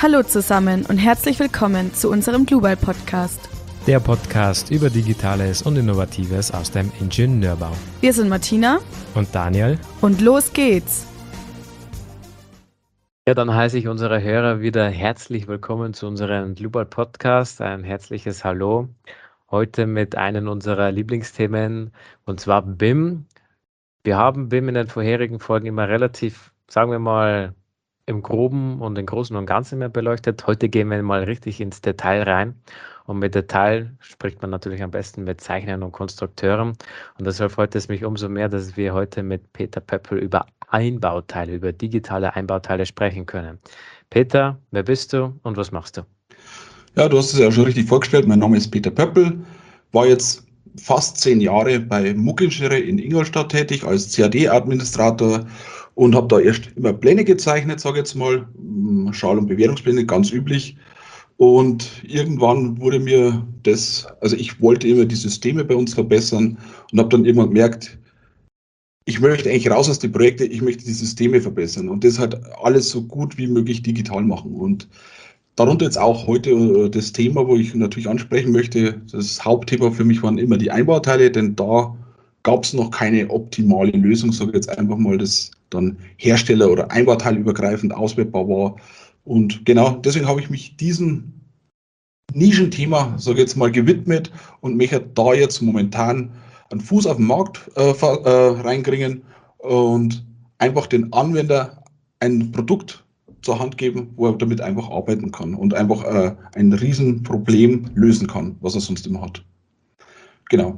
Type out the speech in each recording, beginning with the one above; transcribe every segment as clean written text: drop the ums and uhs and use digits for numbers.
Hallo zusammen und herzlich willkommen zu unserem Global Podcast. Der Podcast über Digitales und Innovatives aus dem Ingenieurbau. Wir sind Martina und Daniel und los geht's! Ja, dann heiße ich unsere Hörer wieder herzlich willkommen zu unserem Global Podcast. Ein herzliches Hallo. Heute mit einem unserer Lieblingsthemen, und zwar BIM. Wir haben BIM in den vorherigen Folgen immer relativ, sagen wir mal, im Groben und im Großen und Ganzen mehr beleuchtet. Heute gehen wir mal richtig ins Detail rein. Und mit Detail spricht man natürlich am besten mit Zeichnern und Konstrukteuren. Und deshalb freut es mich umso mehr, dass wir heute mit Peter Pöppl über Einbauteile, über digitale Einbauteile sprechen können. Peter, wer bist du und was machst du? Ja, du hast es ja schon richtig vorgestellt. Mein Name ist Peter Pöppl, war jetzt fast 10 Jahre bei Muckingenieur in Ingolstadt tätig als CAD-Administrator und habe da erst immer Pläne gezeichnet, sage ich jetzt mal, Schal- und Bewertungspläne, ganz üblich. Und irgendwann wurde mir das, also ich wollte immer die Systeme bei uns verbessern und habe dann irgendwann gemerkt, ich möchte eigentlich raus aus den Projekten, ich möchte die Systeme verbessern und das halt alles so gut wie möglich digital machen. Und darunter jetzt auch heute das Thema, wo ich natürlich ansprechen möchte. Das Hauptthema für mich waren immer die Einbauteile, denn da gab es noch keine optimale Lösung, sage ich jetzt einfach mal, das dann Hersteller- oder Einbauteilübergreifend auswertbar war. Und genau deswegen habe ich mich diesem Nischenthema, sage ich jetzt mal, gewidmet und möchte da jetzt momentan einen Fuß auf den Markt reinkriegen und einfach den Anwender ein Produkt zur Hand geben, wo er damit einfach arbeiten kann und einfach ein Riesenproblem lösen kann, was er sonst immer hat. Genau.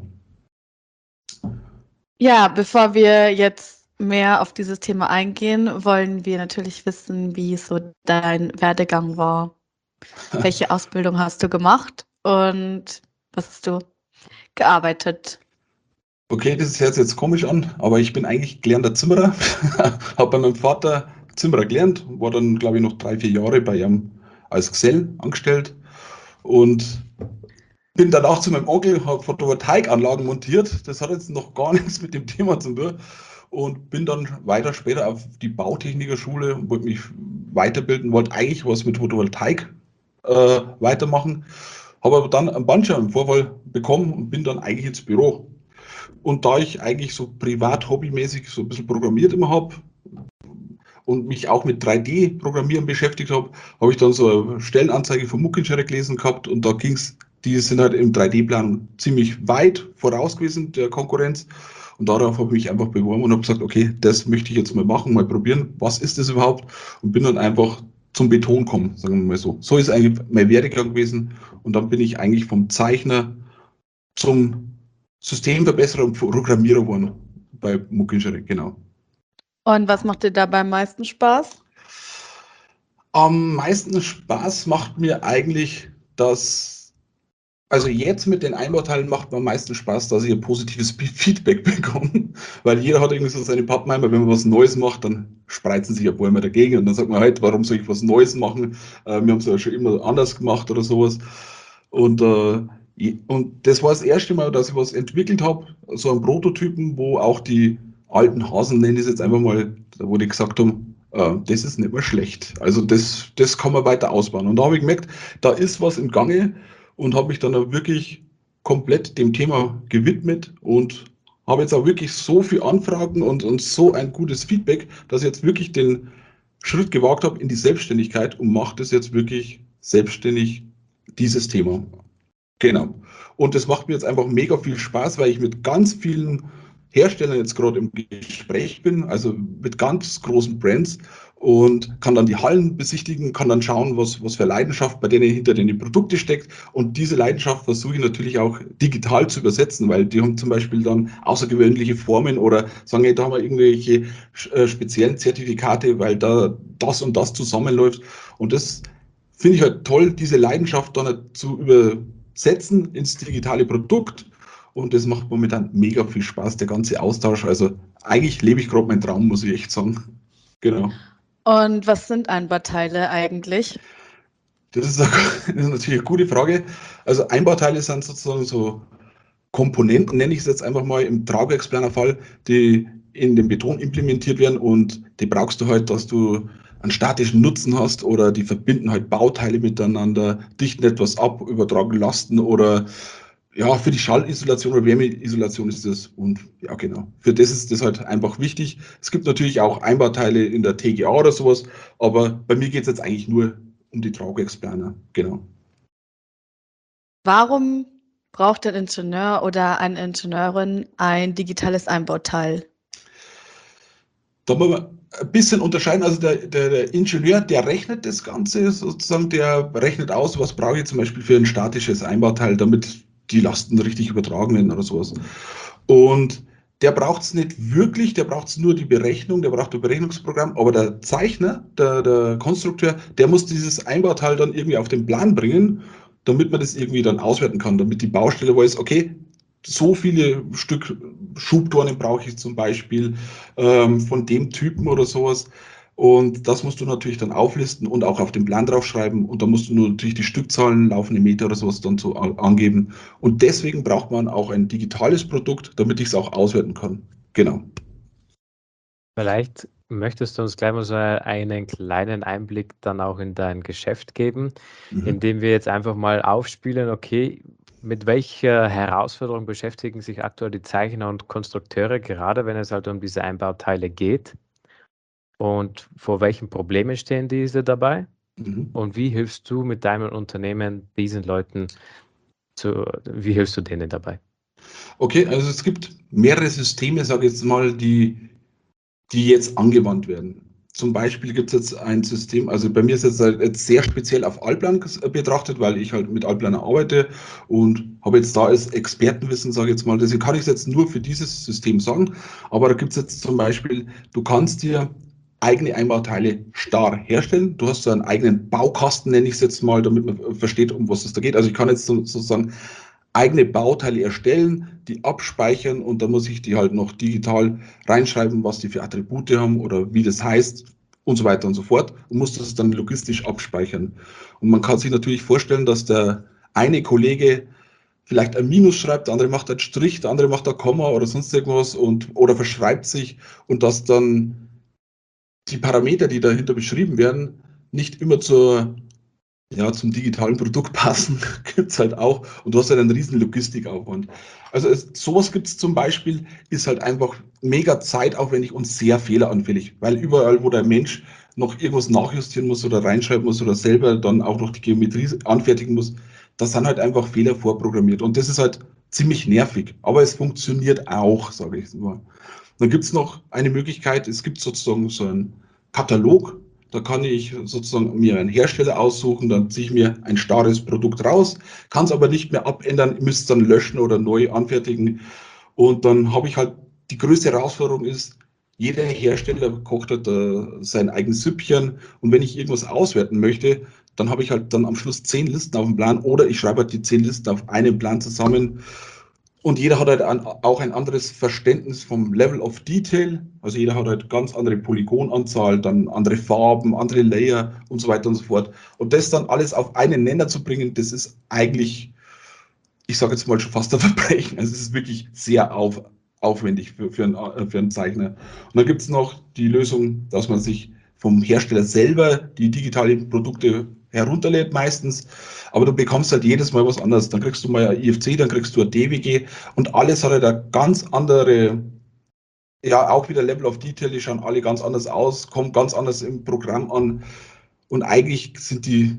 Ja, bevor wir jetzt mehr auf dieses Thema eingehen, wollen wir natürlich wissen, wie so dein Werdegang war. Welche Ausbildung hast du gemacht und was hast du gearbeitet? Okay, das hört sich jetzt komisch an, aber ich bin eigentlich gelernter Zimmerer. Habe bei meinem Vater Zimmerer gelernt, war dann, glaube ich, noch 3, 4 Jahre bei ihm als Gesell angestellt und bin danach zu meinem Onkel, habe Photovoltaikanlagen montiert. Das hat jetzt noch gar nichts mit dem Thema zu tun. Und bin dann weiter später auf die Bautechnikerschule, wollte mich weiterbilden, wollte eigentlich was mit Photovoltaik weitermachen. Habe aber dann einen Bandscheibenvorfall bekommen und bin dann eigentlich ins Büro. Und da ich eigentlich so privat, hobbymäßig so ein bisschen programmiert immer habe und mich auch mit 3D-Programmieren beschäftigt habe, habe ich dann so eine Stellenanzeige von Muckingenieur gelesen gehabt und da ging es, die sind halt im 3D-Plan ziemlich weit voraus gewesen, der Konkurrenz. Und darauf habe ich mich einfach beworben und habe gesagt, okay, das möchte ich jetzt mal machen, mal probieren, was ist das überhaupt? Und bin dann einfach zum Beton gekommen, sagen wir mal so. So ist eigentlich mein Werdegang gewesen und dann bin ich eigentlich vom Zeichner zum Systemverbesserer und Programmierer geworden bei Muckingenieur, genau. Und was macht dir dabei am meisten Spaß? Am meisten Spaß macht mir eigentlich also jetzt mit den Einbauteilen macht mir am meisten Spaß, dass ich ein positives Feedback bekomme, weil jeder hat irgendwie so seine Pappenheimer, wenn man was Neues macht, dann spreizen sich ein paar immer dagegen und dann sagt man halt, warum soll ich was Neues machen? Wir haben es ja schon immer anders gemacht oder sowas. Und das war das erste Mal, dass ich was entwickelt habe, so einen Prototypen, wo auch die alten Hasen, nenne ich es jetzt einfach mal, wo die gesagt haben, das ist nicht mehr schlecht. Also das kann man weiter ausbauen. Und da habe ich gemerkt, da ist was im Gange und habe mich dann auch wirklich komplett dem Thema gewidmet und habe jetzt auch wirklich so viele Anfragen und so ein gutes Feedback, dass ich jetzt wirklich den Schritt gewagt habe in die Selbstständigkeit und mache das jetzt wirklich selbstständig, dieses Thema. Genau. Und das macht mir jetzt einfach mega viel Spaß, weil ich mit ganz vielen Herstellern jetzt gerade im Gespräch bin, also mit ganz großen Brands und kann dann die Hallen besichtigen, kann dann schauen, was für Leidenschaft bei denen hinter den Produkten steckt. Und diese Leidenschaft versuche ich natürlich auch digital zu übersetzen, weil die haben zum Beispiel dann außergewöhnliche Formen oder sagen, hey, da haben wir irgendwelche speziellen Zertifikate, weil da das und das zusammenläuft. Und das finde ich halt toll, diese Leidenschaft dann halt zu übersetzen ins digitale Produkt. Und das macht momentan mega viel Spaß, der ganze Austausch. Also eigentlich lebe ich gerade meinen Traum, muss ich echt sagen. Genau. Und was sind Einbauteile eigentlich? Das ist natürlich eine gute Frage. Also Einbauteile sind sozusagen so Komponenten, nenne ich es jetzt einfach mal im Tragwerksplaner-Fall, die in den Beton implementiert werden und die brauchst du halt, dass du einen statischen Nutzen hast oder die verbinden halt Bauteile miteinander, dichten etwas ab, übertragen Lasten oder ja, für die Schallisolation oder Wärmeisolation ist das und ja, genau. Für das ist das halt einfach wichtig. Es gibt natürlich auch Einbauteile in der TGA oder sowas, aber bei mir geht es jetzt eigentlich nur um die Tragwerksplaner, genau. Warum braucht ein Ingenieur oder eine Ingenieurin ein digitales Einbauteil? Da muss man ein bisschen unterscheiden. Also der Ingenieur, der rechnet das Ganze sozusagen, der rechnet aus, was brauche ich zum Beispiel für ein statisches Einbauteil, damit die Lasten richtig übertragen werden oder sowas. Und der braucht es nicht wirklich, der braucht es nur die Berechnung, der braucht ein Berechnungsprogramm, aber der Zeichner, der Konstrukteur, der muss dieses Einbauteil dann irgendwie auf den Plan bringen, damit man das irgendwie dann auswerten kann, damit die Baustelle weiß, okay, so viele Stück Schubdornen brauche ich zum Beispiel von dem Typen oder sowas. Und das musst du natürlich dann auflisten und auch auf den Plan draufschreiben. Und da musst du nur natürlich die Stückzahlen, laufende Meter oder sowas dann so angeben. Und deswegen braucht man auch ein digitales Produkt, damit ich es auch auswerten kann. Genau. Vielleicht möchtest du uns gleich mal so einen kleinen Einblick dann auch in dein Geschäft geben, indem wir jetzt einfach mal aufspielen, okay, mit welcher Herausforderung beschäftigen sich aktuell die Zeichner und Konstrukteure, gerade wenn es halt um diese Einbauteile geht? Und vor welchen Problemen stehen diese dabei? Mhm. Und wie hilfst du mit deinem Unternehmen diesen Leuten wie hilfst du denen dabei? Okay, also es gibt mehrere Systeme, sage ich jetzt mal, die jetzt angewandt werden. Zum Beispiel gibt es jetzt ein System, also bei mir ist es jetzt sehr speziell auf Allplan betrachtet, weil ich halt mit Allplaner arbeite und habe jetzt da als Expertenwissen, sage ich jetzt mal, deswegen kann ich es jetzt nur für dieses System sagen, aber da gibt es jetzt zum Beispiel, du kannst dir eigene Einbauteile starr herstellen. Du hast so einen eigenen Baukasten, nenne ich es jetzt mal, damit man versteht, um was es da geht. Also ich kann jetzt sozusagen eigene Bauteile erstellen, die abspeichern und dann muss ich die halt noch digital reinschreiben, was die für Attribute haben oder wie das heißt und so weiter und so fort und muss das dann logistisch abspeichern. Und man kann sich natürlich vorstellen, dass der eine Kollege vielleicht ein Minus schreibt, der andere macht einen Strich, der andere macht ein Komma oder sonst irgendwas oder verschreibt sich und dass dann die Parameter, die dahinter beschrieben werden, nicht immer zum digitalen Produkt passen, gibt es halt auch. Und du hast halt einen riesen Logistikaufwand. Also sowas gibt es zum Beispiel, ist halt einfach mega zeitaufwendig und sehr fehleranfällig, weil überall, wo der Mensch noch irgendwas nachjustieren muss oder reinschreiben muss oder selber dann auch noch die Geometrie anfertigen muss, da sind halt einfach Fehler vorprogrammiert. Und das ist halt ziemlich nervig. Aber es funktioniert auch, sage ich mal. Dann gibt es noch eine Möglichkeit, es gibt sozusagen so einen Katalog, da kann ich sozusagen mir einen Hersteller aussuchen, dann ziehe ich mir ein starres Produkt raus, kann es aber nicht mehr abändern, müsste es dann löschen oder neu anfertigen. Und dann habe ich halt, die größte Herausforderung ist, jeder Hersteller kocht halt sein eigenes Süppchen und wenn ich irgendwas auswerten möchte, dann habe ich halt dann am Schluss 10 Listen auf dem Plan oder ich schreibe halt die 10 Listen auf einen Plan zusammen. Und jeder hat halt auch ein anderes Verständnis vom Level of Detail. Also jeder hat halt ganz andere Polygonanzahl, dann andere Farben, andere Layer und so weiter und so fort. Und das dann alles auf einen Nenner zu bringen, das ist eigentlich, ich sage jetzt mal schon fast ein Verbrechen. Also es ist wirklich sehr aufwendig für einen Zeichner. Und dann gibt es noch die Lösung, dass man sich vom Hersteller selber die digitalen Produkte herunterlädt meistens, aber du bekommst halt jedes Mal was anderes. Dann kriegst du mal ein IFC, dann kriegst du ein DWG und alles hat halt eine ganz andere, ja auch wieder Level of Detail, die schauen alle ganz anders aus, kommen ganz anders im Programm an und eigentlich sind die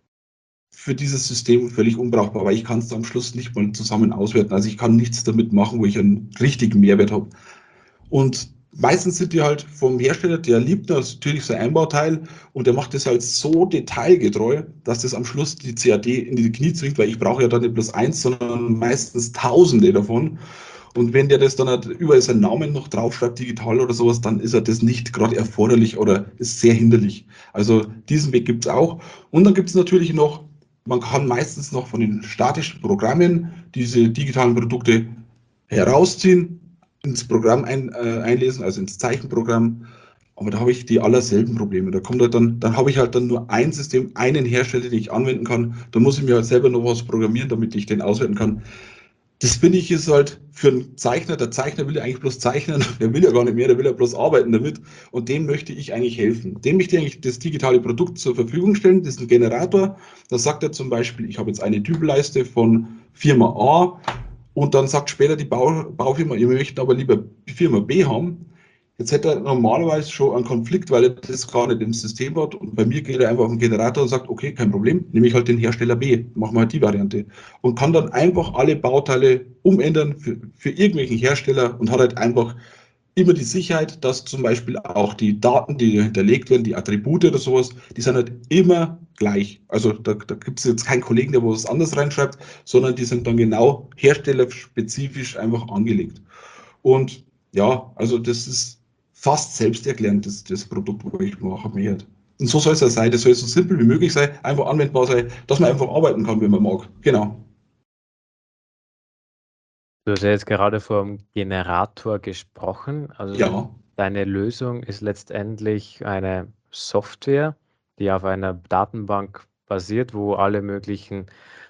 für dieses System völlig unbrauchbar, weil ich kann es am Schluss nicht mal zusammen auswerten. Also ich kann nichts damit machen, wo ich einen richtigen Mehrwert habe. Und meistens sind die halt vom Hersteller, der liebt natürlich sein Einbauteil und der macht das halt so detailgetreu, dass das am Schluss die CAD in die Knie zwingt, weil ich brauche ja dann nicht bloß eins, sondern meistens Tausende davon. Und wenn der das dann halt überall seinen Namen noch draufschreibt, digital oder sowas, dann ist er das nicht gerade erforderlich oder ist sehr hinderlich. Also diesen Weg gibt es auch. Und dann gibt es natürlich noch, man kann meistens noch von den statischen Programmen diese digitalen Produkte herausziehen, ins Programm einlesen, also ins Zeichenprogramm. Aber da habe ich die allerselben Probleme. Da kommt halt dann habe ich halt dann nur ein System, einen Hersteller, den ich anwenden kann. Da muss ich mir halt selber noch was programmieren, damit ich den auswerten kann. Das finde ich ist halt für einen Zeichner, der Zeichner will ja eigentlich bloß zeichnen, der will ja gar nicht mehr, der will ja bloß arbeiten damit und dem möchte ich eigentlich helfen. Dem möchte ich eigentlich das digitale Produkt zur Verfügung stellen, das ist ein Generator, da sagt er zum Beispiel, ich habe jetzt eine Typleiste von Firma A und dann sagt später die Baufirma, ihr möchtet aber lieber Firma B haben. Jetzt hätte er normalerweise schon einen Konflikt, weil er das gar nicht im System hat. Und bei mir geht er einfach auf den Generator und sagt, okay, kein Problem, nehme ich halt den Hersteller B, machen wir halt die Variante. Und kann dann einfach alle Bauteile umändern für irgendwelchen Hersteller und hat halt einfach immer die Sicherheit, dass zum Beispiel auch die Daten, die hinterlegt werden, die Attribute oder sowas, die sind halt immer gleich. Also da gibt es jetzt keinen Kollegen, der was anderes reinschreibt, sondern die sind dann genau herstellerspezifisch einfach angelegt. Und ja, also das ist fast selbsterklärend, das Produkt, wo ich mache, mehr. Und so soll es ja sein, das soll so simpel wie möglich sein, einfach anwendbar sein, dass man einfach arbeiten kann, wenn man mag. Genau. Du hast ja jetzt gerade vom Generator gesprochen. Also Ja, deine Lösung ist letztendlich eine Software, die auf einer Datenbank basiert, wo alle möglichen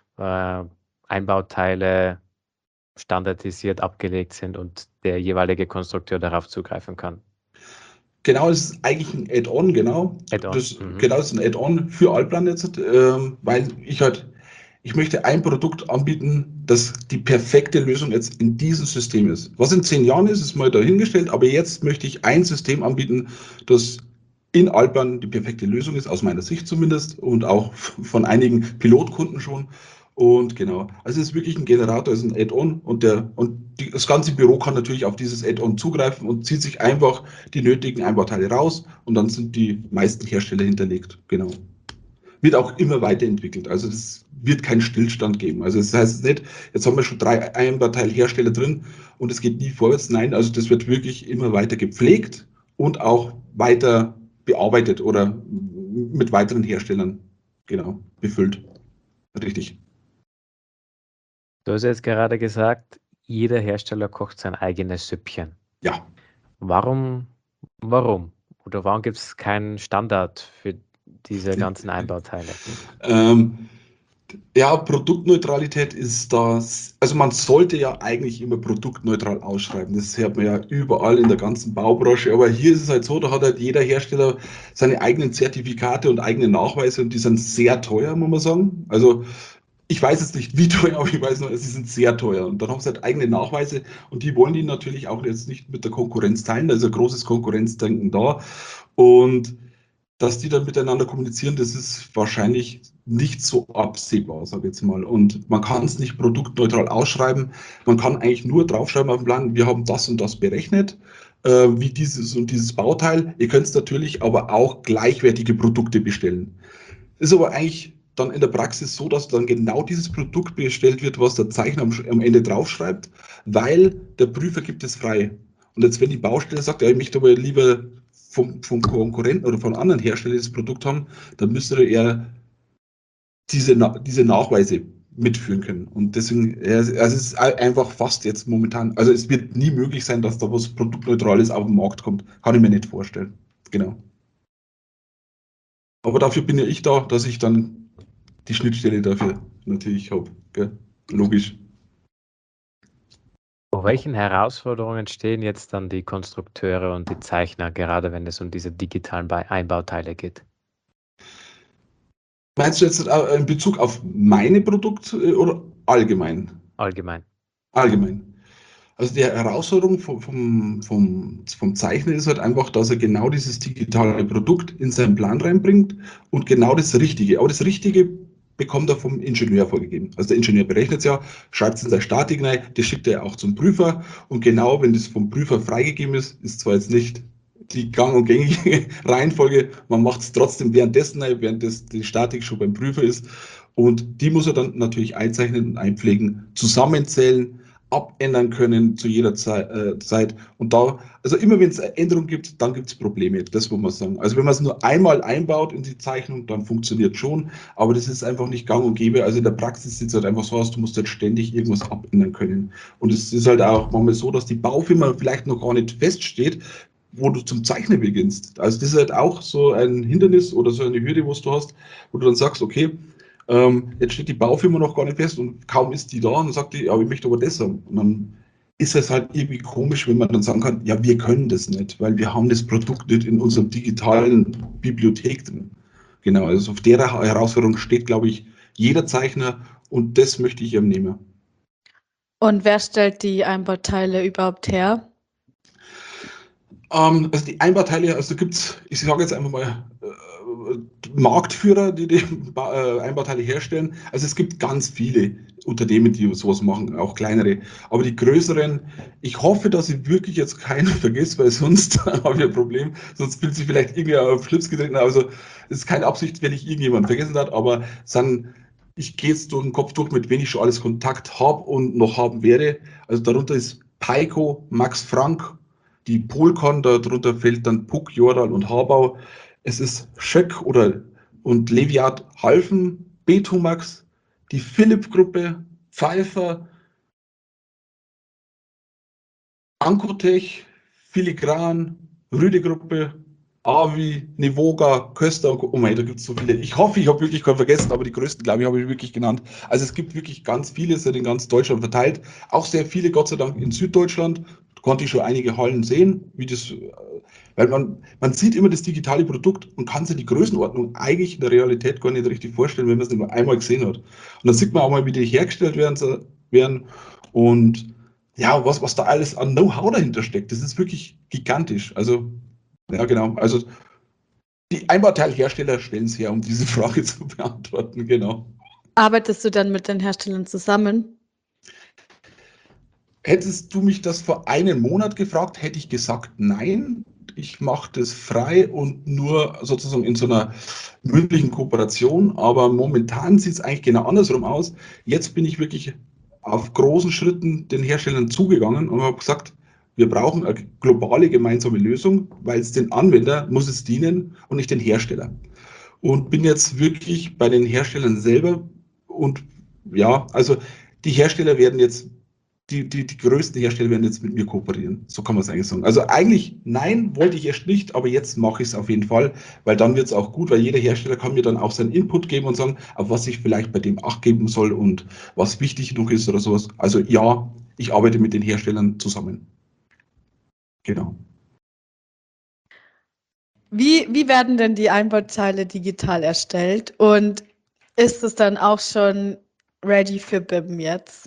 Einbauteile standardisiert abgelegt sind und der jeweilige Konstrukteur darauf zugreifen kann. genau, es ist eigentlich ein Add-on, genau. Add-on. Genau, es ist ein Add-on für Allplan jetzt, weil ich möchte ein Produkt anbieten, das die perfekte Lösung jetzt in diesem System ist. Was in 10 Jahren ist, ist mal dahingestellt, aber jetzt möchte ich ein System anbieten, das in Allplan die perfekte Lösung ist, aus meiner Sicht zumindest und auch von einigen Pilotkunden schon. Und genau, also es ist wirklich ein Generator, es ist ein Add-on und das ganze Büro kann natürlich auf dieses Add-on zugreifen und zieht sich einfach die nötigen Einbauteile raus und dann sind die meisten Hersteller hinterlegt. Genau. Wird auch immer weiterentwickelt. Also es wird keinen Stillstand geben. Also das heißt nicht, jetzt haben wir schon 3 Einbauteilhersteller drin und es geht nie vorwärts. Nein, also das wird wirklich immer weiter gepflegt und auch weiter bearbeitet oder mit weiteren Herstellern genau befüllt. Richtig. Du hast jetzt gerade gesagt, jeder Hersteller kocht sein eigenes Süppchen. Ja. Warum? Oder warum gibt es keinen Standard für diese ganzen Einbauteile? Ja, Produktneutralität ist das, also man sollte ja eigentlich immer produktneutral ausschreiben. Das hört man ja überall in der ganzen Baubranche. Aber hier ist es halt so, da hat halt jeder Hersteller seine eigenen Zertifikate und eigene Nachweise und die sind sehr teuer, muss man sagen. Also ich weiß jetzt nicht, wie teuer, aber ich weiß nur, sie sind sehr teuer. Und dann haben sie halt eigene Nachweise und die wollen die natürlich auch jetzt nicht mit der Konkurrenz teilen. Da ist ein großes Konkurrenzdenken da. Und dass die dann miteinander kommunizieren, das ist wahrscheinlich nicht so absehbar, sage ich jetzt mal. Und man kann es nicht produktneutral ausschreiben. Man kann eigentlich nur draufschreiben auf dem Plan, wir haben das und das berechnet, wie dieses und dieses Bauteil. Ihr könnt natürlich aber auch gleichwertige Produkte bestellen. Ist aber eigentlich dann in der Praxis so, dass dann genau dieses Produkt bestellt wird, was der Zeichner am Ende draufschreibt, weil der Prüfer gibt es frei. Und jetzt, wenn die Baustelle sagt, ja, ich möchte aber lieber vom Konkurrenten oder von anderen Herstellern das Produkt haben, dann müsste er diese Nachweise mitführen können. Und deswegen, also es ist einfach fast jetzt momentan, also es wird nie möglich sein, dass da was Produktneutrales auf den Markt kommt. Kann ich mir nicht vorstellen. Genau. Aber dafür bin ja ich da, dass ich dann die Schnittstelle dafür natürlich habe. Logisch. Vor welchen Herausforderungen stehen jetzt dann die Konstrukteure und die Zeichner, gerade wenn es um diese digitalen Einbauteile geht? Meinst du jetzt in Bezug auf meine Produkte oder allgemein? Allgemein. Allgemein. Also die Herausforderung vom Zeichner ist halt einfach, dass er genau dieses digitale Produkt in seinen Plan reinbringt und genau das Richtige. Aber das Richtige bekommt er vom Ingenieur vorgegeben. Also der Ingenieur berechnet es ja, schreibt es in seine Statik rein, das schickt er auch zum Prüfer und genau, wenn das vom Prüfer freigegeben ist, ist zwar jetzt nicht die gang- und gängige Reihenfolge, man macht es trotzdem währenddessen rein, während die Statik schon beim Prüfer ist und die muss er dann natürlich einzeichnen und einpflegen, zusammenzählen, abändern können zu jeder Zeit. Und da, also immer wenn es eine Änderung gibt, dann gibt es Probleme, das muss man sagen. Also wenn man es nur einmal einbaut in die Zeichnung, dann funktioniert schon, aber das ist einfach nicht gang und gäbe. Also in der Praxis sieht es halt einfach so aus, du musst halt ständig irgendwas abändern können. Und es ist halt auch manchmal so, dass die Baufirma vielleicht noch gar nicht feststeht, wo du zum Zeichnen beginnst. Also das ist halt auch so ein Hindernis oder so eine Hürde, was du hast, wo du dann sagst, okay, Jetzt steht die Baufirma noch gar nicht fest und kaum ist die da und dann sagt die, ja, ich möchte aber das haben. Und dann ist es halt irgendwie komisch, wenn man dann sagen kann, ja, wir können das nicht, weil wir haben das Produkt nicht in unserer digitalen Bibliothek drin. Genau, also auf der Herausforderung steht, glaube ich, jeder Zeichner und das möchte ich ihm nehmen. Und wer stellt die Einbauteile überhaupt her? Also die Einbauteile, also gibt es, ich sage jetzt einfach mal, Marktführer, die Einbauteile herstellen. Also es gibt ganz viele Unternehmen, die sowas machen, auch kleinere. Aber die größeren, ich hoffe, dass ich wirklich jetzt keinen vergesse, weil sonst habe ich ein Problem. Sonst fühlt sich vielleicht irgendwie auf Schlips getreten. Also es ist keine Absicht, wenn ich irgendjemanden vergessen habe, aber ich gehe jetzt durch den Kopf durch, mit wem ich schon alles Kontakt habe und noch haben werde. Also darunter ist Peiko, Max Frank, die Polcon, darunter fällt dann Puck, Jordal und Habau. Es ist Schöck und Leviat Halfen, Betumax, die Philipp-Gruppe, Pfeiffer, Ankotech, Filigran, Rüde-Gruppe, Avi, Nivoga, Köster und oh mein, da gibt es so viele. Ich hoffe, ich habe wirklich keinen vergessen, aber die größten, glaube ich, habe ich wirklich genannt. Also es gibt wirklich ganz viele, sind in ganz Deutschland verteilt. Auch sehr viele, Gott sei Dank, in Süddeutschland. Da konnte ich schon einige Hallen sehen, wie das, weil man sieht immer das digitale Produkt und kann sich die Größenordnung eigentlich in der Realität gar nicht richtig vorstellen, wenn man es nicht nur einmal gesehen hat. Und dann sieht man auch mal, wie die hergestellt werden und ja, was da alles an Know-how dahinter steckt, das ist wirklich gigantisch. Also, ja, genau. Also, die Einbauteilhersteller stellen es her, um diese Frage zu beantworten, genau. Arbeitest du dann mit den Herstellern zusammen? Hättest du mich das vor einem Monat gefragt, hätte ich gesagt, nein. Ich mache das frei und nur sozusagen in so einer mündlichen Kooperation. Aber momentan sieht es eigentlich genau andersrum aus. Jetzt bin ich wirklich auf großen Schritten den Herstellern zugegangen und habe gesagt, wir brauchen eine globale gemeinsame Lösung, weil es den Anwender muss es dienen und nicht den Hersteller. Und bin jetzt wirklich bei den Herstellern selber und ja, also die Hersteller werden jetzt die größten Hersteller werden jetzt mit mir kooperieren. So kann man es eigentlich sagen. Also eigentlich, nein, wollte ich erst nicht, aber jetzt mache ich es auf jeden Fall, weil dann wird es auch gut, weil jeder Hersteller kann mir dann auch seinen Input geben und sagen, auf was ich vielleicht bei dem Acht geben soll und was wichtig noch ist oder sowas. Also ja, ich arbeite mit den Herstellern zusammen. Genau. Wie werden denn die Einbauteile digital erstellt? Und ist es dann auch schon ready für BIM jetzt?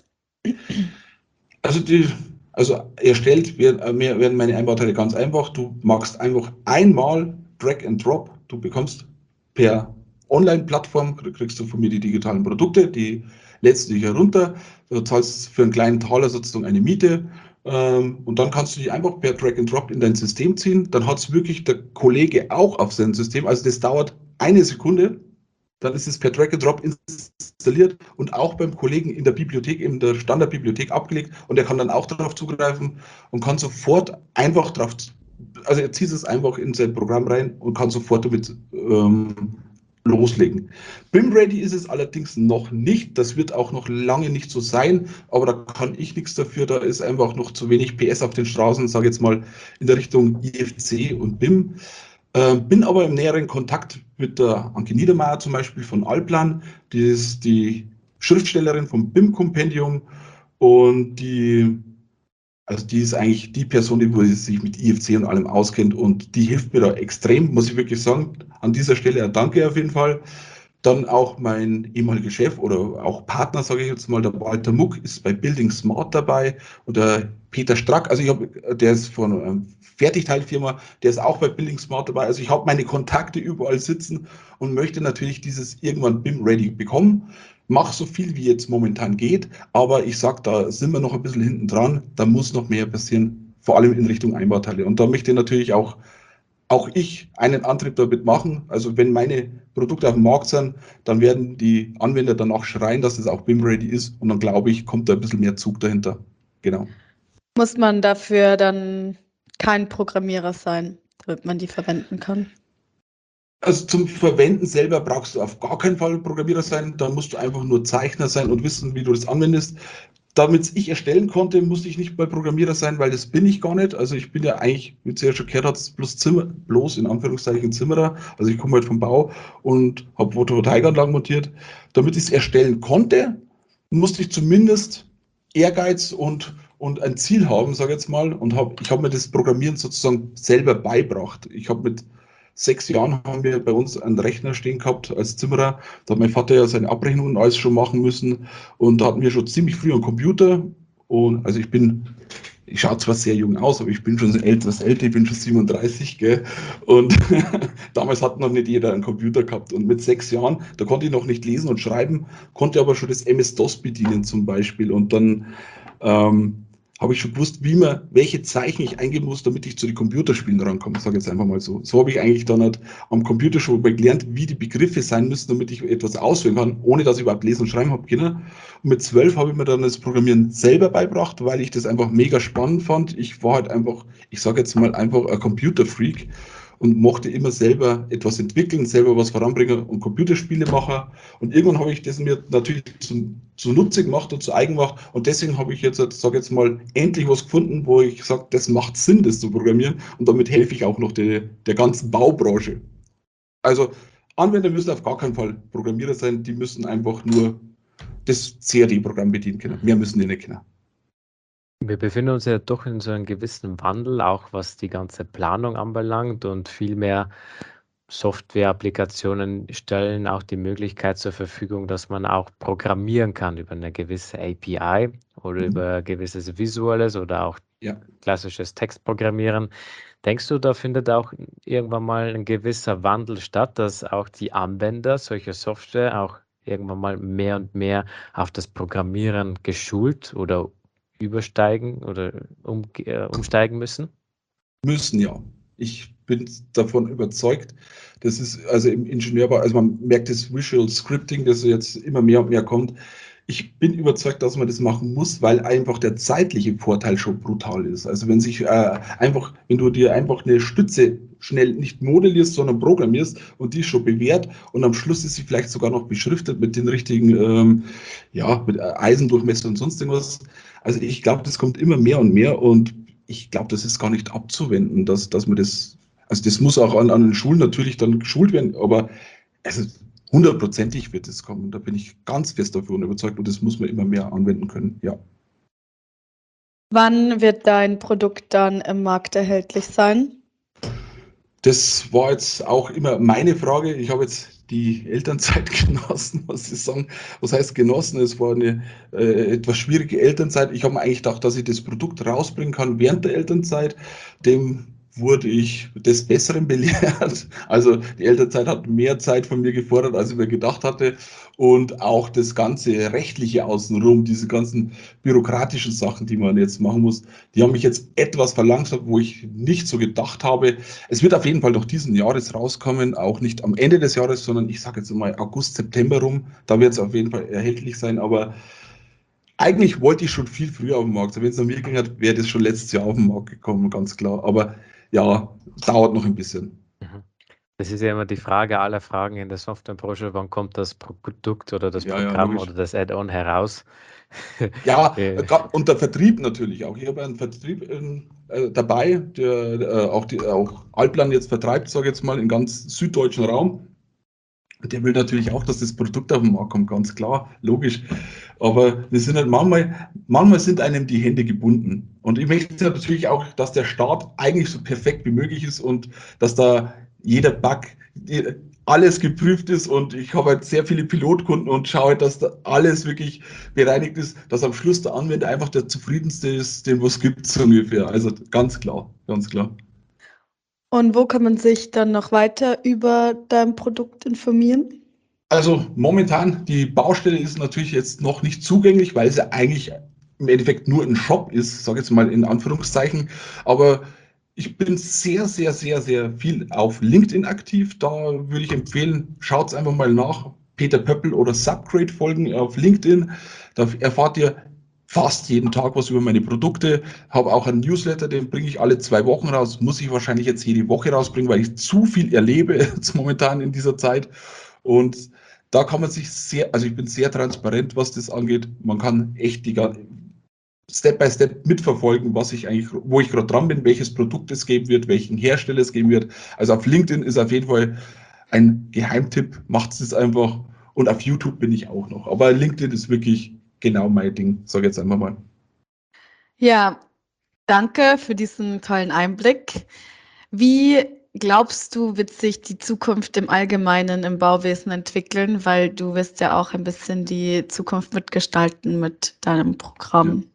Also erstellt werden meine Einbauteile ganz einfach. Du machst einfach einmal Drag and Drop. Du bekommst per Online-Plattform, kriegst du von mir die digitalen Produkte, die lädst du dich herunter. Du zahlst für einen kleinen Taler sozusagen eine Miete. Und dann kannst du die einfach per Drag and Drop in dein System ziehen. Dann hat es wirklich der Kollege auch auf sein System. Also das dauert eine Sekunde. Dann ist es per Drag and Drop installiert und auch beim Kollegen in der Bibliothek, in der Standardbibliothek abgelegt und er kann dann auch darauf zugreifen und kann sofort einfach drauf, also er zieht es einfach in sein Programm rein und kann sofort damit loslegen. BIM-ready ist es allerdings noch nicht, das wird auch noch lange nicht so sein, aber da kann ich nichts dafür, da ist einfach noch zu wenig PS auf den Straßen, sage jetzt mal in der Richtung IFC und BIM. Bin aber im näheren Kontakt mit der Anke Niedermeyer zum Beispiel von Allplan, die ist die Schriftstellerin vom BIM-Kompendium und also die ist eigentlich die Person, die sich mit IFC und allem auskennt und die hilft mir da extrem, muss ich wirklich sagen. An dieser Stelle ein Danke auf jeden Fall. Dann auch mein ehemaliger Chef oder auch Partner, sage ich jetzt mal, der Walter Muck ist bei Building Smart dabei und der Peter Strack, also der ist von einer Fertigteilfirma, der ist auch bei Building Smart dabei. Also ich habe meine Kontakte überall sitzen und möchte natürlich dieses irgendwann BIM-ready bekommen. Mach so viel, wie jetzt momentan geht, aber ich sage, da sind wir noch ein bisschen hinten dran, da muss noch mehr passieren, vor allem in Richtung Einbauteile. Und da möchte natürlich auch ich einen Antrieb damit machen. Also wenn meine Produkte auf dem Markt sind, dann werden die Anwender danach schreien, dass es auch BIM-ready ist. Und dann glaube ich, kommt da ein bisschen mehr Zug dahinter. Genau. Muss man dafür dann kein Programmierer sein, damit man die verwenden kann? Also zum Verwenden selber brauchst du auf gar keinen Fall Programmierer sein. Da musst du einfach nur Zeichner sein und wissen, wie du das anwendest. damit ich erstellen konnte, musste ich nicht mal Programmierer sein, weil das bin ich gar nicht. Also ich bin ja eigentlich, wie ihr ja schon gehört habt, bloß in Anführungszeichen Zimmerer. Also ich komme halt vom Bau und habe Photovoltaikanlagen montiert. Damit ich es erstellen konnte, musste ich zumindest Ehrgeiz und ein Ziel haben, sage ich jetzt mal. Und ich habe mir das Programmieren sozusagen selber beibracht. Ich habe mit 6 Jahren haben wir bei uns einen Rechner stehen gehabt als Zimmerer. Da hat mein Vater ja seine Abrechnungen alles schon machen müssen. Und da hatten wir schon ziemlich früh einen Computer. Und also ich schaue zwar sehr jung aus, aber ich bin schon etwas älter, ich bin schon 37, gell? Und damals hat noch nicht jeder einen Computer gehabt. Und mit 6 Jahren, da konnte ich noch nicht lesen und schreiben, konnte aber schon das MS-DOS bedienen zum Beispiel. Und dann habe ich schon gewusst, welche Zeichen ich eingeben muss, damit ich zu den Computerspielen rankomme. Ich sage jetzt einfach mal so. So habe ich eigentlich dann halt am Computer schon mal gelernt, wie die Begriffe sein müssen, damit ich etwas auswählen kann, ohne dass ich überhaupt lesen und schreiben habe können. Und mit 12 habe ich mir dann das Programmieren selber beigebracht, weil ich das einfach mega spannend fand. Ich war halt einfach, ich sage jetzt mal einfach ein Computerfreak und mochte immer selber etwas entwickeln, selber was voranbringen und Computerspiele machen. Und irgendwann habe ich das mir natürlich zunutze gemacht und zu eigen gemacht. Und deswegen habe ich jetzt, sage jetzt mal, endlich was gefunden, wo ich sage, das macht Sinn, das zu programmieren. Und damit helfe ich auch noch der ganzen Baubranche. Also Anwender müssen auf gar keinen Fall Programmierer sein, die müssen einfach nur das CAD-Programm bedienen können. Mehr müssen die nicht können. Wir befinden uns ja doch in so einem gewissen Wandel, auch was die ganze Planung anbelangt, und viel mehr Software-Applikationen stellen auch die Möglichkeit zur Verfügung, dass man auch programmieren kann über eine gewisse API oder über gewisses visuelles oder auch Ja. klassisches Textprogrammieren. Denkst du, da findet auch irgendwann mal ein gewisser Wandel statt, dass auch die Anwender solcher Software auch irgendwann mal mehr und mehr auf das Programmieren geschult oder übersteigen oder umsteigen müssen? Müssen ja. Ich bin davon überzeugt, das ist also im Ingenieurbau, also man merkt das Visual Scripting, das jetzt immer mehr und mehr kommt. Ich bin überzeugt, dass man das machen muss, weil einfach der zeitliche Vorteil schon brutal ist. Also wenn du dir einfach eine Stütze schnell nicht modellierst, sondern programmierst und die ist schon bewährt und am Schluss ist sie vielleicht sogar noch beschriftet mit den richtigen, mit Eisendurchmesser und sonst irgendwas. Also ich glaube, das kommt immer mehr und mehr und ich glaube, das ist gar nicht abzuwenden, dass man das, also das muss auch an den Schulen natürlich dann geschult werden, aber also 100%ig wird es kommen. Da bin ich ganz fest davon überzeugt und das muss man immer mehr anwenden können, ja. Wann wird dein Produkt dann im Markt erhältlich sein? Das war jetzt auch immer meine Frage. Ich habe jetzt die Elternzeit genossen, muss ich sagen. Was heißt genossen? Es war eine etwas schwierige Elternzeit. Ich habe mir eigentlich gedacht, dass ich das Produkt rausbringen kann während der Elternzeit. Dem wurde ich des Besseren belehrt. Also die Elternzeit hat mehr Zeit von mir gefordert, als ich mir gedacht hatte. Und auch das ganze Rechtliche außenrum, diese ganzen bürokratischen Sachen, die man jetzt machen muss, die haben mich jetzt etwas verlangsamt, wo ich nicht so gedacht habe. Es wird auf jeden Fall noch diesen Jahres rauskommen, auch nicht am Ende des Jahres, sondern ich sage jetzt mal August, September rum. Da wird es auf jeden Fall erhältlich sein, aber eigentlich wollte ich schon viel früher auf den Markt. Wenn es nach mir ging, wäre das schon letztes Jahr auf den Markt gekommen, ganz klar. Aber ja, dauert noch ein bisschen. Das ist ja immer die Frage aller Fragen in der Softwarebranche, wann kommt das Produkt oder das Ja, Programm logisch. oder das Add-on heraus? Ja, und der Vertrieb natürlich auch. Ich habe einen Vertrieb dabei, der auch Allplan jetzt vertreibt, sage ich jetzt mal, im ganz süddeutschen Raum. Der will natürlich auch, dass das Produkt auf den Markt kommt, ganz klar, logisch. Aber wir sind halt manchmal sind einem die Hände gebunden. Und ich möchte natürlich auch, dass der Start eigentlich so perfekt wie möglich ist und dass da jeder Bug, alles geprüft ist. Und ich habe halt sehr viele Pilotkunden und schaue halt, dass da alles wirklich bereinigt ist, dass am Schluss der Anwender einfach der zufriedenste ist, den was gibt, so ungefähr. Also ganz klar, ganz klar. Und wo kann man sich dann noch weiter über dein Produkt informieren? Also momentan, die Baustelle ist natürlich jetzt noch nicht zugänglich, weil es ja eigentlich im Endeffekt nur ein Shop ist, sage ich jetzt mal in Anführungszeichen. Aber ich bin sehr, sehr, sehr, sehr viel auf LinkedIn aktiv. Da würde ich empfehlen, schaut einfach mal nach. Peter Pöppel oder Subgrade folgen auf LinkedIn. Da erfahrt ihr fast jeden Tag was über meine Produkte. Habe auch einen Newsletter, den bringe ich alle 2 Wochen raus. Muss ich wahrscheinlich jetzt jede Woche rausbringen, weil ich zu viel erlebe jetzt momentan in dieser Zeit. Und da kann man sich also ich bin sehr transparent, was das angeht. Man kann echt Step by Step mitverfolgen, wo ich gerade dran bin, welches Produkt es geben wird, welchen Hersteller es geben wird. Also auf LinkedIn ist auf jeden Fall ein Geheimtipp, macht es einfach. Und auf YouTube bin ich auch noch. Aber LinkedIn ist wirklich genau mein Ding, sage ich jetzt einfach mal. Ja, danke für diesen tollen Einblick. Wie glaubst du, wird sich die Zukunft im Allgemeinen im Bauwesen entwickeln? Weil du wirst ja auch ein bisschen die Zukunft mitgestalten mit deinem Programm.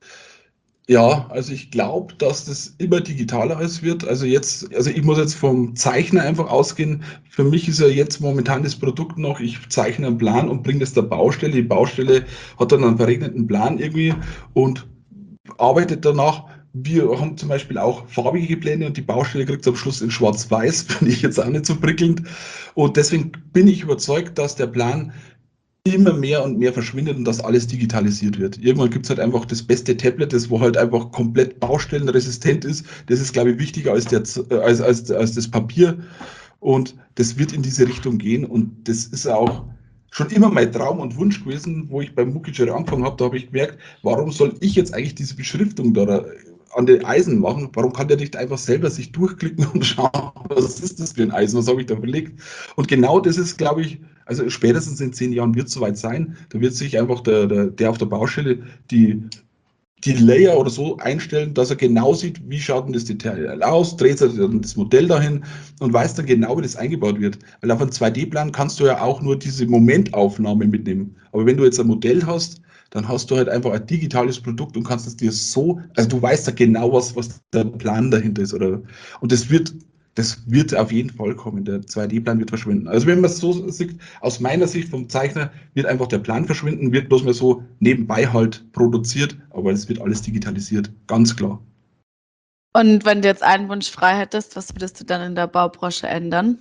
Ja, also ich glaube, dass das immer digitaler alles wird. Also ich muss jetzt vom Zeichner einfach ausgehen. Für mich ist ja jetzt momentan das Produkt noch, ich zeichne einen Plan und bringe das der Baustelle. Die Baustelle hat dann einen verregneten Plan irgendwie und arbeitet danach. Wir haben zum Beispiel auch farbige Pläne und die Baustelle kriegt es am Schluss in Schwarz-Weiß, finde ich jetzt auch nicht so prickelnd. Und deswegen bin ich überzeugt, dass der Plan immer mehr und mehr verschwindet und dass alles digitalisiert wird. Irgendwann gibt es halt einfach das beste Tablet, das wo halt einfach komplett baustellenresistent ist. Das ist, glaube ich, wichtiger als das Papier. Und das wird in diese Richtung gehen. Und das ist auch schon immer mein Traum und Wunsch gewesen, wo ich beim Mukicheri angefangen habe. Da habe ich gemerkt, warum soll ich jetzt eigentlich diese Beschriftung da an den Eisen machen? Warum kann der nicht einfach selber sich durchklicken und schauen, was ist das für ein Eisen? Was habe ich da verlegt? Und genau das ist, glaube ich, also spätestens in 10 Jahren wird es soweit sein. Da wird sich einfach der auf der Baustelle die Layer oder so einstellen, dass er genau sieht, wie schaut denn das Detail aus, dreht er dann das Modell dahin und weiß dann genau, wie das eingebaut wird. Weil auf einem 2D-Plan kannst du ja auch nur diese Momentaufnahme mitnehmen. Aber wenn du jetzt ein Modell hast, dann hast du halt einfach ein digitales Produkt und kannst es dir so, also du weißt ja genau, was der Plan dahinter ist. Und das wird auf jeden Fall kommen. Der 2D-Plan wird verschwinden. Also wenn man es so sieht, aus meiner Sicht vom Zeichner wird einfach der Plan verschwinden, wird bloß mehr so nebenbei halt produziert, aber es wird alles digitalisiert, ganz klar. Und wenn du jetzt einen Wunsch frei hättest, was würdest du dann in der Baubranche ändern?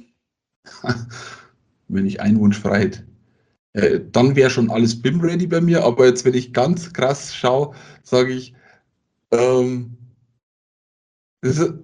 Wenn ich einen Wunsch frei hätte. Dann wäre schon alles BIM-ready bei mir, aber jetzt, wenn ich ganz krass schaue, sage ich, ähm, das ist,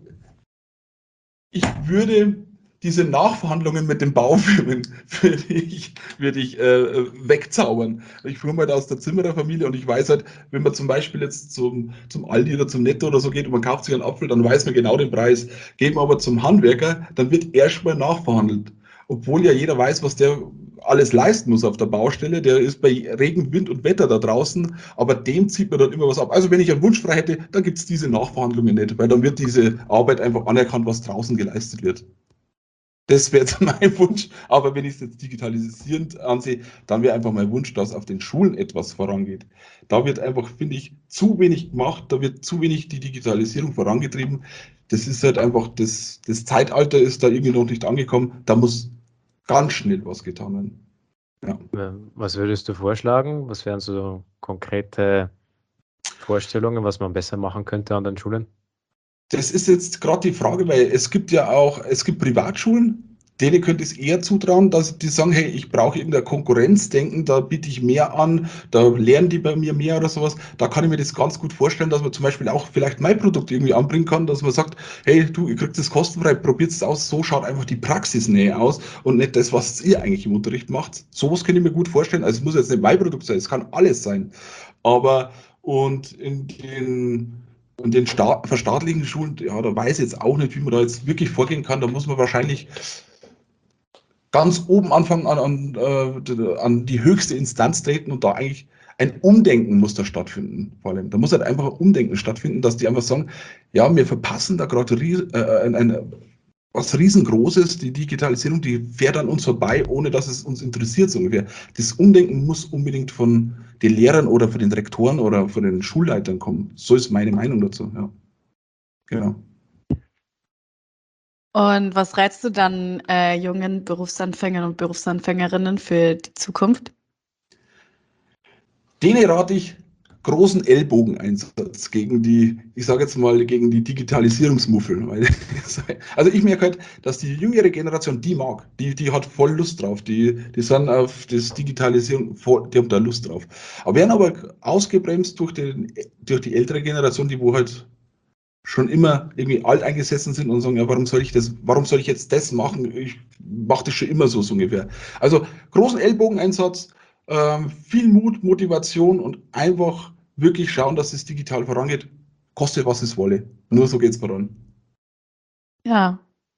ich würde diese Nachverhandlungen mit den Baufirmen würde ich wegzaubern. Ich komme halt aus der Zimmererfamilie und ich weiß halt, wenn man zum Beispiel jetzt zum Aldi oder zum Netto oder so geht und man kauft sich einen Apfel, dann weiß man genau den Preis. Gehen wir aber zum Handwerker, dann wird erstmal nachverhandelt. Obwohl ja jeder weiß, was der alles leisten muss auf der Baustelle. Der ist bei Regen, Wind und Wetter da draußen, aber dem zieht man dann immer was ab. Also wenn ich einen Wunsch frei hätte, dann gibt es diese Nachverhandlungen nicht, weil dann wird diese Arbeit einfach anerkannt, was draußen geleistet wird. Das wäre jetzt mein Wunsch, aber wenn ich es jetzt digitalisierend ansehe, dann wäre einfach mein Wunsch, dass auf den Schulen etwas vorangeht. Da wird einfach, finde ich, zu wenig gemacht, da wird zu wenig die Digitalisierung vorangetrieben. Das ist halt einfach, das Zeitalter ist da irgendwie noch nicht angekommen, da muss ganz schnell was getan werden. Ja. Was würdest du vorschlagen? Was wären so konkrete Vorstellungen, was man besser machen könnte an den Schulen? Das ist jetzt gerade die Frage, weil es gibt Privatschulen, denen könnte es eher zutrauen, dass die sagen, hey, ich brauche irgendein Konkurrenzdenken, da biete ich mehr an, da lernen die bei mir mehr oder sowas. Da kann ich mir das ganz gut vorstellen, dass man zum Beispiel auch vielleicht mein Produkt irgendwie anbringen kann, dass man sagt, hey, du, ihr kriegt das kostenfrei, probiert es aus, so schaut einfach die Praxisnähe aus und nicht das, was ihr eigentlich im Unterricht macht. Sowas kann ich mir gut vorstellen. Also es muss jetzt nicht mein Produkt sein, es kann alles sein. Aber und in den verstaatlichen Schulen, ja, da weiß ich jetzt auch nicht, wie man da jetzt wirklich vorgehen kann. Da muss man wahrscheinlich ganz oben anfangen, an die höchste Instanz treten und da eigentlich ein Umdenken muss da stattfinden. Vor allem, da muss halt einfach ein Umdenken stattfinden, dass die einfach sagen, ja, wir verpassen da gerade was Riesengroßes, die Digitalisierung, die fährt an uns vorbei, ohne dass es uns interessiert, so ungefähr. Das Umdenken muss unbedingt von den Lehrern oder von den Rektoren oder von den Schulleitern kommen. So ist meine Meinung dazu, ja. Genau. Und was rätst du dann jungen Berufsanfängern und Berufsanfängerinnen für die Zukunft? Denen rate ich großen Ellbogeneinsatz gegen ich sage jetzt mal, gegen die Digitalisierungsmuffel. Also ich merke halt, dass die jüngere Generation, die mag, die hat voll Lust drauf, die sind auf das Digitalisieren, die haben da Lust drauf. Aber werden aber ausgebremst durch die ältere Generation, die wo halt schon immer irgendwie alt eingesessen sind und sagen, ja, warum soll ich jetzt das machen? Ich mache das schon immer so ungefähr. Also großen Ellbogeneinsatz, viel Mut, Motivation und einfach wirklich schauen, dass es digital vorangeht, koste was es wolle. Nur so geht es voran. Ja,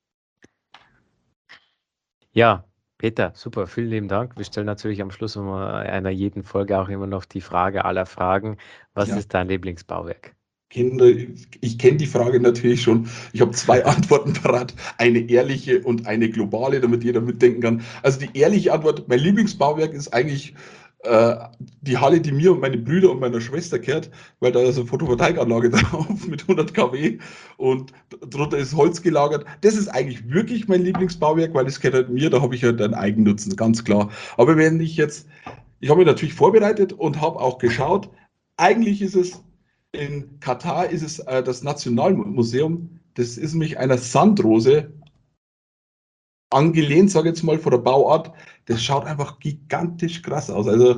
Ja, Peter, super, vielen lieben Dank. Wir stellen natürlich am Schluss einer jeden Folge auch immer noch die Frage aller Fragen. Was Ja. ist dein Lieblingsbauwerk? Ich kenne die Frage natürlich schon. Ich habe 2 Antworten parat. Eine ehrliche und eine globale, damit jeder mitdenken kann. Also die ehrliche Antwort, mein Lieblingsbauwerk ist eigentlich die Halle, die mir und meine Brüder und meiner Schwester gehört, weil da ist eine Photovoltaikanlage drauf mit 100 kW und drunter ist Holz gelagert. Das ist eigentlich wirklich mein Lieblingsbauwerk, weil das gehört halt mir, da habe ich halt einen Eigennutzen, ganz klar. Aber wenn ich habe mich natürlich vorbereitet und habe auch geschaut, eigentlich ist es in Katar ist es das Nationalmuseum. Das ist nämlich einer Sandrose angelehnt, sage ich jetzt mal, von der Bauart. Das schaut einfach gigantisch krass aus. Also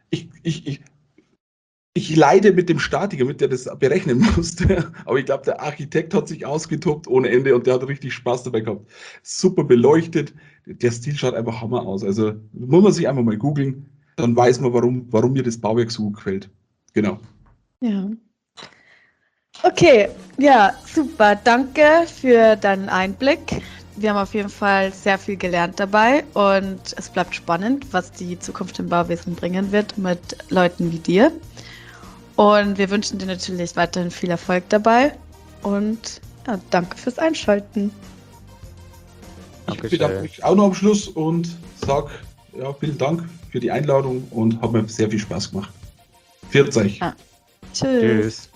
ich leide mit dem Statiker, mit der das berechnen musste. Aber ich glaube, der Architekt hat sich ausgetobt ohne Ende und der hat richtig Spaß dabei gehabt. Super beleuchtet. Der Stil schaut einfach Hammer aus. Also muss man sich einfach mal googeln, dann weiß man, warum mir das Bauwerk so gut gefällt. Genau. ja. Okay, ja, super. Danke für deinen Einblick. Wir haben auf jeden Fall sehr viel gelernt dabei und es bleibt spannend, was die Zukunft im Bauwesen bringen wird mit Leuten wie dir. Und wir wünschen dir natürlich weiterhin viel Erfolg dabei und ja, danke fürs Einschalten. Ich bedanke mich auch noch am Schluss und sage vielen Dank für die Einladung und hat mir sehr viel Spaß gemacht. Viert euch. Ja. Tschüss. Tschüss.